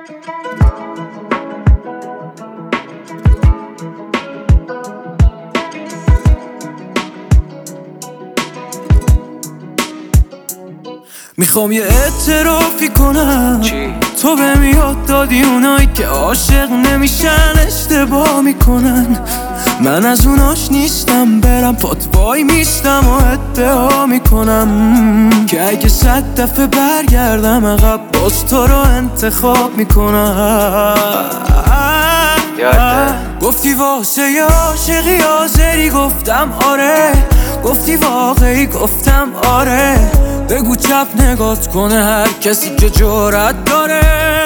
میخوام یه اعترافی کنم تو بهم یاد دادی اونایی که عاشق نمیشن اشتباه میکنن. من از اوناش نیستم برم پات وای میستم و ادعا میکنم که اگه 100 دفعه برگردم عقب باز تو رو انتخاب میکنم. گفتی واسه یه عاشقی حاضری گفتم آره، گفتی واقعی گفتم آره. بگو چپ نگات کنه هر کسی که جرأت داره.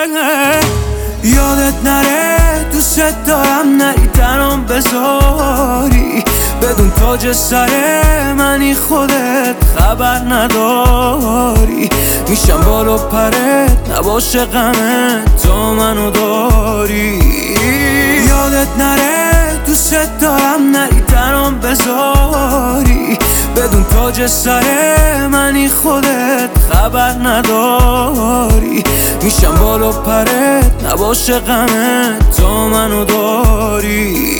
یادت نره دوست دارم نری تنام بذاری، بدون تاج سر منی خودت خبر نداری. میشم بالا پرت نباشه غمت تو منو داری. یادت نره دوست دارم نری تنام بذاری، بدون تاج سر منی خودت خبر نداری. میشم بالا پرت نباشه غمت تو منو داری.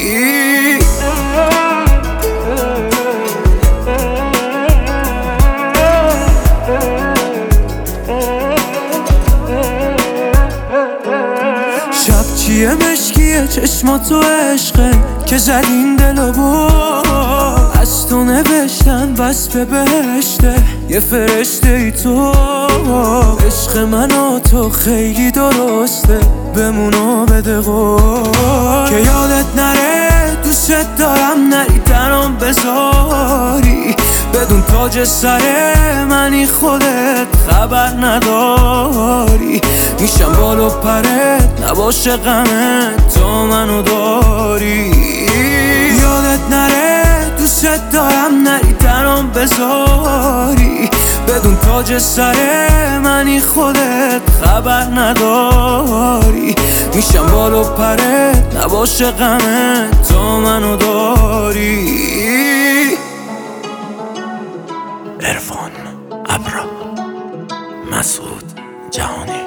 شب چیه مشکیه چشماتو عشقه که زدین دلو با از تو نوشتن بس به بهشته یه فرشته ای تو. عشق من و تو خیلی درسته بمونو بده قول که یادت نره دوست دارم نری تنام بذاری، بدون تاج سر منی خودت خبر نداری. میشم بالا پرت نباشه غمت تو منو داری. یادت نره دوست دارم نری تنام بذاری، بدون تاج سر منی خودت خبر نداری. میشم بالا پرت نباشه غمت تو منو داری. عرفان ابرا مسعود جهانی.